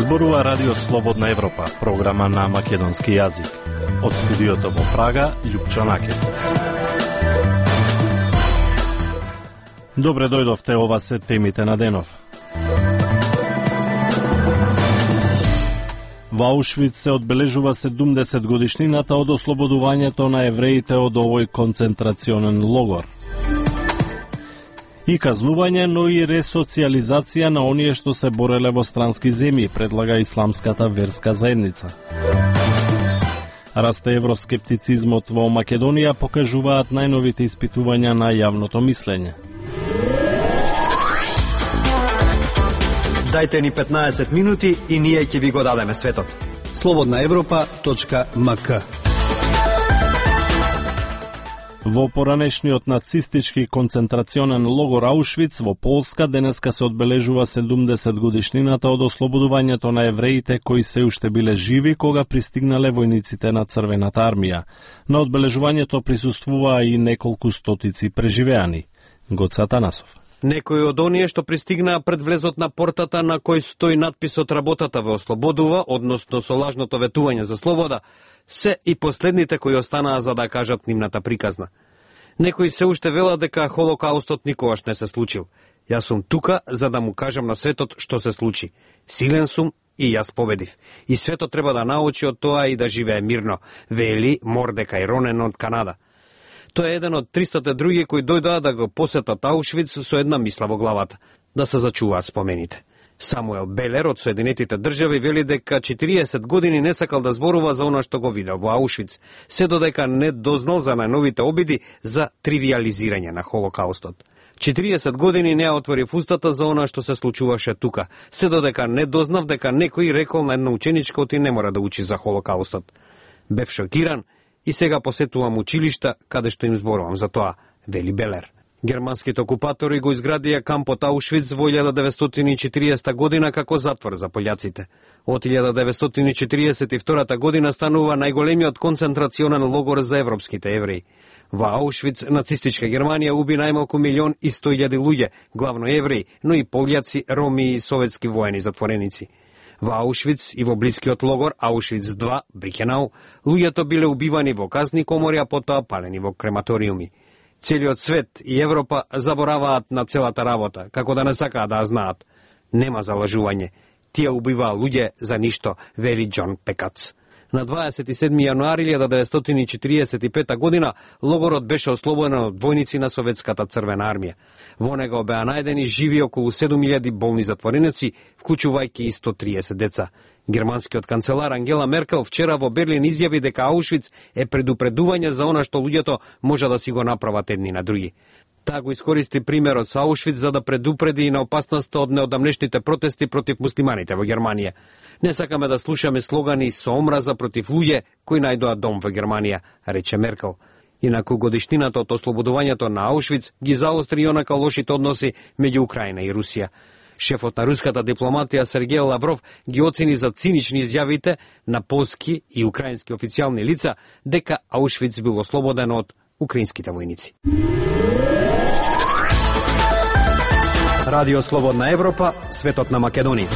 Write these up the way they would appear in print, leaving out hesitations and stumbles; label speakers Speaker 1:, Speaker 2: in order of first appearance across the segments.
Speaker 1: Зборува Радио Слободна Европа, програма на македонски јазик. Од студиото во Прага, Љупчо Накет. Добре дојдовте, ова се темите на денов. Во Аушвиц се одбележува 70 годишнината од ослободувањето на евреите од овој концентрационен логор. И казнување, но и ресоциализација на оние што се бореле во странски земји, предлага исламската верска заедница. Расте евроскептицизмот во Македонија, покажуваат најновите испитувања на јавното мислење.
Speaker 2: Дајте ни 15 минути и ние ќе ви го дадеме светот.
Speaker 3: slobodnaevropa.mk.
Speaker 1: Во поранешниот нацистички концентрационен логор Аушвиц во Полска денеска се одбележува 70 годишнината од ослободувањето на евреите кои се уште биле живи кога пристигнале војниците на Црвената армија. На одбележувањето присуствуваа и неколку стотици преживеани. Гоце Атанасов.
Speaker 2: Некои од оние што пристигнаа пред влезот на портата на кој стои надписот "Работата ве ослободува", односно со лажното ветување за слобода, се и последните кои останаа за да кажат нивната приказна. Некои се уште велат дека Холокаустот никогаш не се случил. Јас сум тука за да му кажам на светот што се случи. Силен сум и јас победив. И светот треба да научи од тоа и да живее мирно, вели Мордекај Ронен од Канада. Тој е еден од 300 други кои дојдоа да го посетат Аушвиц со една мисла во главата – да се зачуваат спомените. Самуел Белер од Соединетите држави вели дека 40 години не сакал да зборува за она што го видел во Аушвиц, се додека не дознал за најновите обиди за тривиализирање на Холокаустот. 40 години не отворив устата за она што се случуваше тука, се додека не дознав дека некој рекол на една ученичка оти не мора да учи за Холокаустот. Бев шокиран и сега посетувам училишта каде што им зборувам за тоа, вели Белер. Германските окупатори го изградија кампот Аушвиц во 1940 година како затвор за пољаците. Од 1942 година станува најголемиот концентрационен логор за европските евреи. Во Аушвиц нацистичка Германија уби најмалку 1.100.000 луѓе, главно евреи, но и пољаци, роми и советски воени затвореници. Во Аушвиц и во блискиот логор Аушвиц 2, Брикенау, луѓето биле убивани во казни комори, а потоа палени во крематориуми. Целиот свет и Европа забораваат на целата работа, како да не сакаат да знаат. Нема залажување. Тие убиваа луѓе за ништо, вели Џон Пекац. На 27. јануари 1945 година логорот беше ослободен од војници на Советската Црвена армија. Во него беа најдени живи околу 7000 болни затвореници, вклучувајќи и 130 деца. Германскиот канцелар Ангела Меркел вчера во Берлин изјави дека Аушвиц е предупредување за она што луѓето може да си го направат едни на други. Таа го искористи примерот со Аушвиц за да предупреди и на опасноста од неодамнешните протести против муслиманите во Германија. Не сакаме да слушаме слогани со омраза против луѓе кои најдоа дом во Германија, рече Меркел. Инаку годишнината од ослободувањето на Аушвиц ги заостри и онака лошите односи меѓу Украина и Русија. Шефот на руската дипломатија Сергеј Лавров ги оцени за цинични изјавите на полски и украински официјални лица дека Аушвиц бил ослободен од украинските војници. Радио Слободна Европа, светот на Македонија.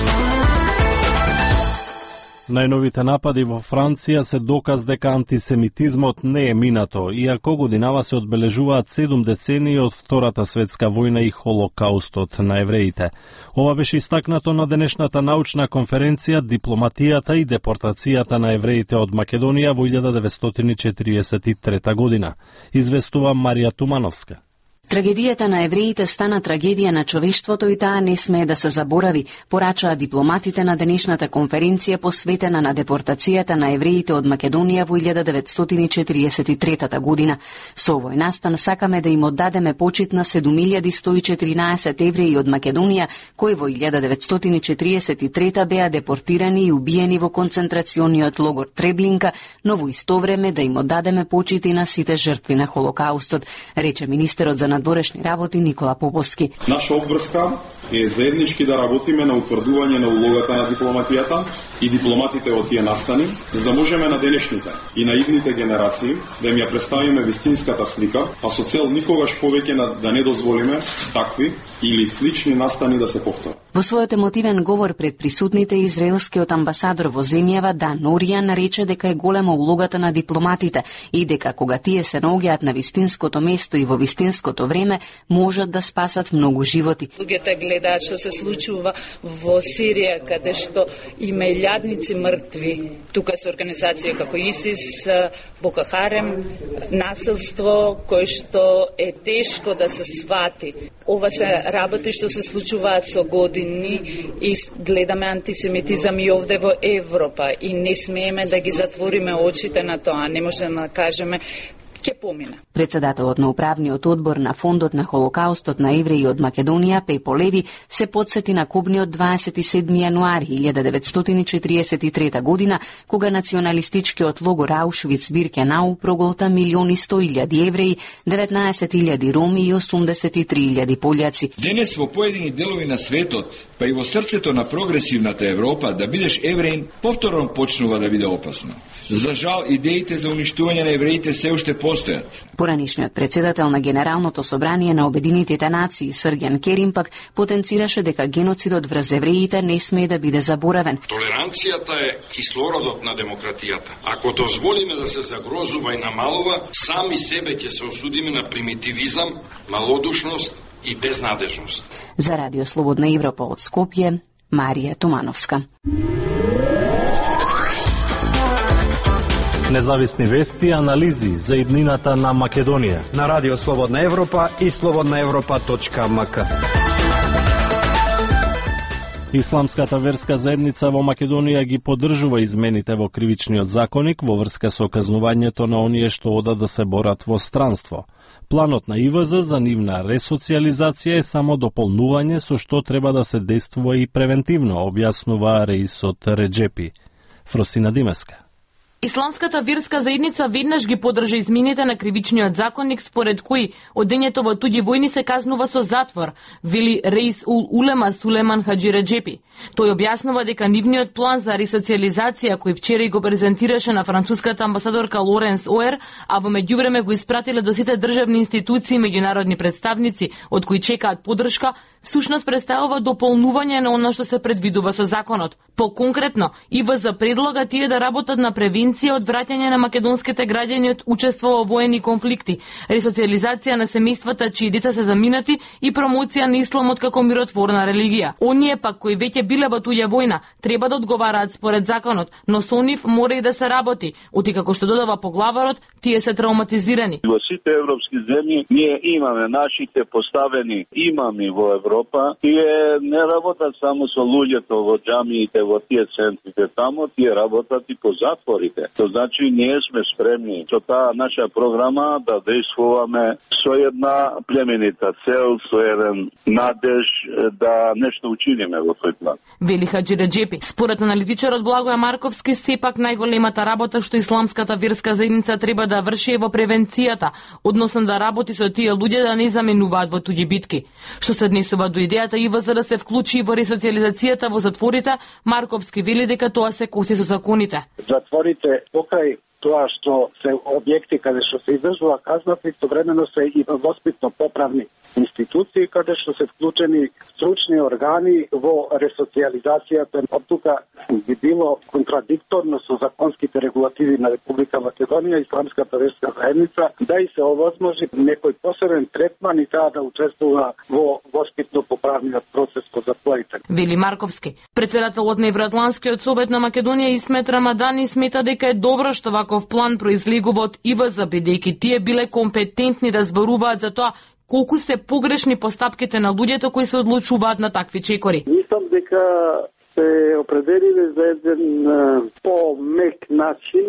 Speaker 1: Најновите напади во Франција се доказ дека антисемитизмот не е минато, иако годинава се одбележуваат 7 децении од Втората светска војна и Холокаустот на евреите. Ова беше истакнато на денешната научна конференција "Дипломатијата и депортацијата на евреите од Македонија во 1943 година", известува Марија Тумановска.
Speaker 4: Трагедијата на евреите стана трагедија на човештвото и таа не смее да се заборави, порачаа дипломатите на денешната конференција посветена на депортацијата на евреите од Македонија во 1943 година. Со овој настан сакаме да им оддадеме почит на 7114 евреи од Македонија, кои во 1943 беа депортирани и убиени во концентрациониот логор Треблинка, но во исто време да им оддадеме почит и на сите жртви на Холокаустот, рече министерот за надворешни работи Никола Поповски.
Speaker 5: Наша обврска е заеднички да работиме на утврдување на улогата на дипломатијата
Speaker 3: и дипломатите од тие настани, за да можеме на денешните и на идните генерации да им ја представиме вистинската слика, а со цел никогаш повеќе да не дозволиме такви или слични настани да се повторат.
Speaker 4: Во својот емотивен говор пред присутните, израелскиот амбасадор во земјава Дан Орија нарече дека е голема улогата на дипломатите и дека кога тие се наоѓаат на вистинското место и во вистинското време, можат да спасат многу животи.
Speaker 5: Луѓето гледаат што се случува во Сирија, каде што има илјадници мртви. Тука се организација како ИСИС, Боко Харем, насилство кој што е тешко да се свати. Ова се работи што се случуваат со години и гледаме антисемитизам и овде во Европа и не смееме да ги затвориме очите на тоа. Не можеме да кажеме ќе помине.
Speaker 4: Председателот на управниот одбор на Фондот на Холокаустот на евреи од Македонија, Пепо Леви, се подсети на кобниот 27 јануари 1943 година, кога националистичкиот логор Аушвиц-Биркенау проголта 1.100.000 евреи, 19.000 роми и 83.000 полјаци.
Speaker 6: Денес во поедини делови на светот, па и во срцето на прогресивната Европа, да бидеш евреин повторно почнува да биде опасно. За жал, идеите за уништување на евреите се уште постојат.
Speaker 4: Поранишниот председател на Генералното собрание на Обединетите нации, Срген Керим, пак потенцираше дека геноцидот врз евреите не смее да биде заборавен.
Speaker 7: Толеранцијата е кислородот на демократијата. Ако дозволиме да се загрозува и намалува, сами себе ќе се осудиме на примитивизам, малодушност и безнадежност.
Speaker 4: За Радио Слободна Европа од Скопје, Марија Тумановска.
Speaker 1: Независни вести и анализи за иднината на Македонија.
Speaker 2: На Радио Слободна Европа и slobodnaevropa.mk.
Speaker 1: Исламската верска заедница во Македонија ги поддржува измените во кривичниот законник во врска со казнувањето на оние што одат да се борат во странство. Планот на ИВЗ за нивна ресоциализација е само дополнување со што треба да се действува и превентивно, објаснува Реисот Реджепи. Фросина Димеска.
Speaker 8: Исламската верска заедница веднаш ги поддржа измените на кривичниот законник според кои одењето во туѓи војни се казнува со затвор, вели Реис ул Улема Сулеман Хаджи Реджепи. Тој објаснува дека нивниот план за ресоциализација кој вчера го презентираше на француската амбасадорка Лоренс Оер, а во меѓувреме го испратиле до сите државни институции и меѓународни представници од кои чекаат поддршка, всушност представува дополнување на она што се предвидува со законот. По-конкретно, ИВЗ предлога тие да работат на превенција од враќање на македонските граѓани од учество во воени конфликти, ресоциализација на семејствата чии деца се заминати и промоција на исламот како миротворна религија. Оние пак кои веќе биле во туѓа војна треба да одговараат според законот, но со нив мора и да се работи, оти како што додава поглаварот, тие се травматизирани.
Speaker 9: Во сите европски земји ние имаме нашите поставени имами во Европа, тие не работат само со луѓето во џамиите, во тие центрите тамо, тие работат и по затворите. То значи ние сме спремни со таа наша програма да действуваме со една племенита цел, со еден надеж да нешто учиниме во тој план.
Speaker 8: Вели Хаджи Реджепи. Според аналитичарот Благоја Марковски, сепак најголемата работа што исламската верска заедница треба да врши е во превенцијата, односно да работи со тие луѓе да не заменуваат во туѓи битки. Што се однесува до идејата ИВЗ да се вклучи во ресоциализацијата во затворите, Марковски вели дека тоа се коси со законите.
Speaker 10: Затворите покрај тоа што се објекти каде што се издржува казната, истовремено се и воспитно поправни институции каде што се вклучени стручни органи во ресоциализацијата. Од тука би било контрадикторно со законските регулативи на Република Македонија, исламската верска заедница, да и се овозможи некој посебен третман и таа да учествува во воспитно поправниот процес код затворите.
Speaker 8: Вели Марковски. Председателот на Евроатланскиот совет на Македонија Исмет Рамадани смета дека е добро што ваков план произлегува од ИВЗ, бидејќи тие биле компетентни да зборуваат за тоа колку се погрешни постапките на луѓето кои се одлучуваат на такви чекори.
Speaker 10: Мислам дека се определиле за еден по-мек начин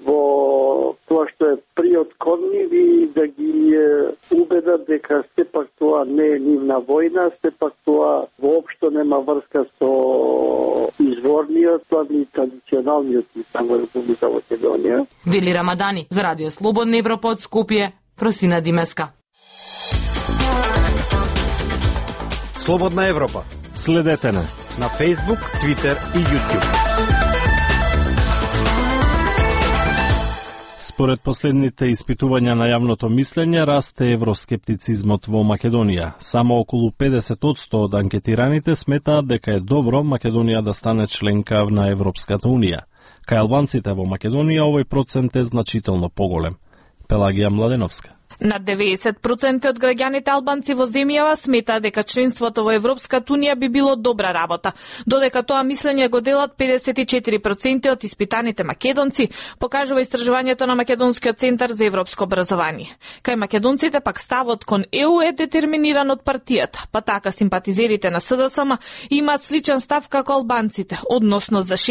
Speaker 10: во тоа што е приот кон нив и да ги убедат дека сепак тоа не е нивна војна, сепак тоа воопшто нема врска со изворниот и традиционалниот ислам во Република Македонија.
Speaker 8: Вели Рамадани за Радио Слободна Европа од Скопје, Фросина Димеска.
Speaker 2: Слободна Европа.
Speaker 1: Следете на
Speaker 2: Facebook, Twitter и YouTube.
Speaker 1: Според последните испитувања на јавното мислење, расте евроскептицизмот во Македонија. Само околу 50% од анкетираните сметаат дека е добро Македонија да стане членка на Европската Унија. Кај албанците во Македонија овој процент е значително поголем. Пелагија Младеновска.
Speaker 11: Над 90% од граѓаните албанци во земјава сметаат дека членството во Европската Унија би било добра работа, додека тоа мислење го делат 54% од испитаните македонци, покажува истражувањето на Македонскиот центар за европско образование. Кај македонците пак ставот кон ЕУ е детерминиран од партијата, па така симпатизерите на СДСМ имаат сличен став како албанците, односно за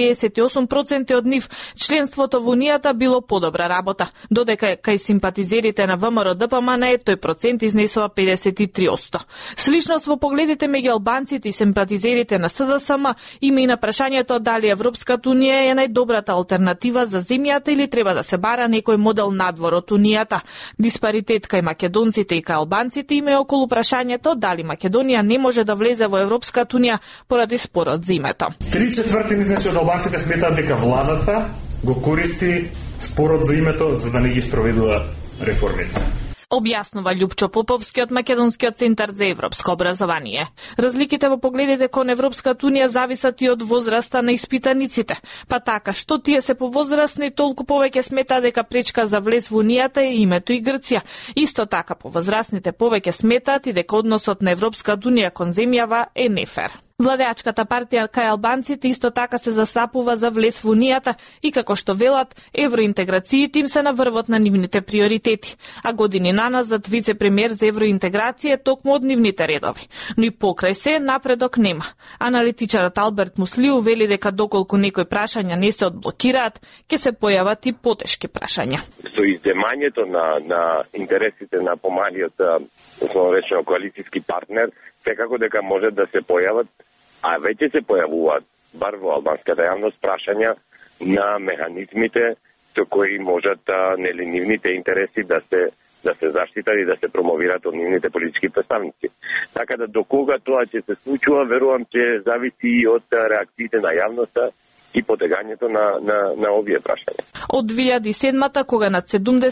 Speaker 11: 68% од нив членството во Унијата било подобра работа, додека кај симпатизерите на ВМРО ДПМН тој процент изнесува 53%. Сличност во погледите меѓу албанците и симпатизерите на СДСМ има и на прашањето дали Европската Унија е најдобрата алтернатива за земјата или треба да се бара некој модел надвор од Унијата. Диспаритет кај македонците и кај албанците има и околу прашањето дали Македонија не може да влезе во Европската Унија поради спорот за името.
Speaker 12: 3/4 значи од албанците сметаат дека владата го користи спорот за името за да не ги спроведува реформите.
Speaker 11: Објаснува Љупчо Поповски од Македонскиот центар за европско образование. Разликите во погледите кон Европската Унија зависат и од возраста на испитаниците. Па така, што тие се повозрастни, толку повеќе смета дека пречка за влез во Унијата е името и Грција. Исто така, повозрастните повеќе сметаат и дека односот на Европската Унија кон земјава е нефер. Владеачката партија кај албанците исто така се застапува за влез во Унијата и како што велат, евроинтеграциите им се на врвот на нивните приоритети, а години наназад вице-премиер за евроинтеграција е токму од нивните редови. Но и покрај се напредок нема. Аналитичарот Алберт Муслиу вели дека доколку некои прашања не се одблокираат, ќе се појават и потешки прашања.
Speaker 13: Со издемањето на интересите на помалиот, условно речено, коалицијски партнер, секако дека може да се појават, а веќе се појавуваат, бар во албанската јавност, прашања на механизмите со кои можат нивните интереси да се заштитат и да се промовираат од нивните политички представници. Така да до кога тоа ќе се случува, верувам че зависи и од реакциите на јавноста и потегањето на овие прашања.
Speaker 11: Од 2007-та, кога над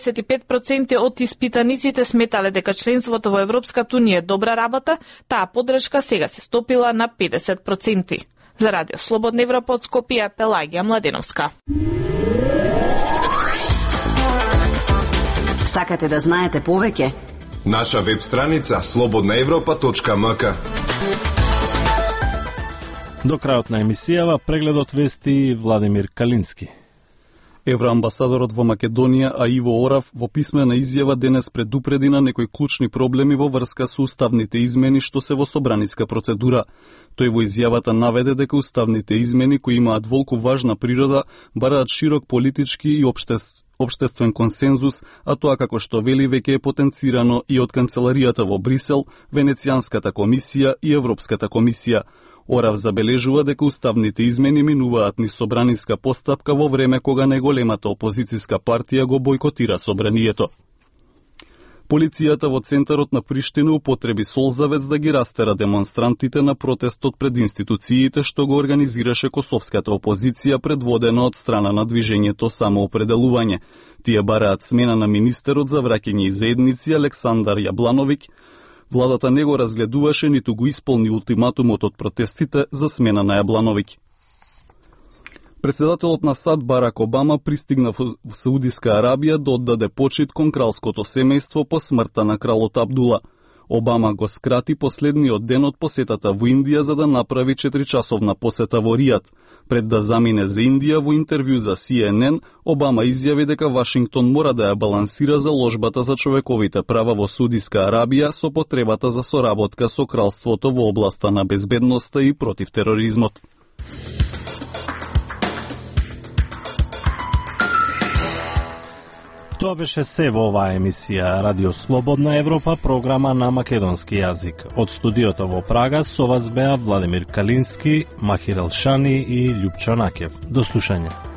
Speaker 11: 75% од испитаниците сметале дека членството во Европската Унија е добра работа, таа поддршка сега се стопила на 50%. За Радио Слободна Европа од Скопје, Пелагија Младеновска.
Speaker 4: Сакате да знаете повеќе?
Speaker 14: Наша веб страница slobodnaevropa.mk.
Speaker 1: До крајот на емисијава прегледот вести Владимир Калински.
Speaker 15: Евроамбасадорот во Македонија Аиво Орав во писмена изјава денес предупреди на некои клучни проблеми во врска со уставните измени што се во собраниска процедура. Тој во изјавата наведе дека уставните измени кои имаат волку важна природа бараат широк политички и општествен консензус, а тоа како што вели веќе е потенцирано и од Канцеларијата во Брисел, Венецијанската комисија и Европската комисија. Орав забележува дека уставните измени минуваат низ собраниска постапка во време кога најголемата опозицијска партија го бојкотира собранието. Полицијата во центарот на Приштина употреби солзавец да ги растера демонстрантите на протестот пред институциите што го организираше косовската опозиција предводена од страна на движењето Самоопределување. Тие бараат смена на министерот за враќање и заедници Александар Јаблановиќ. Владата не го разгледуваше ниту го исполни ултиматумот од протестите за смена на Јаблановиќ. Председателот на САД Барак Обама пристигна во Саудиска Арабија да оддаде почит кон кралското семејство по смртта на кралот Абдула. Обама го скрати последниот ден од посетата во Индија за да направи 4-часовна посета во Ријад. Пред да замине за Индија во интервју за CNN, Обама изјави дека Вашингтон мора да ја балансира заложбата за човековите права во Саудиска Арабија со потребата за соработка со кралството во областа на безбедноста и против тероризмот.
Speaker 1: Тоа беше се во оваа емисија Радио Слободна Европа, програма на македонски јазик. Од студиото во Прага со вас беа Владимир Калински, Махир Елшани и Љупчо Накев. До слушање.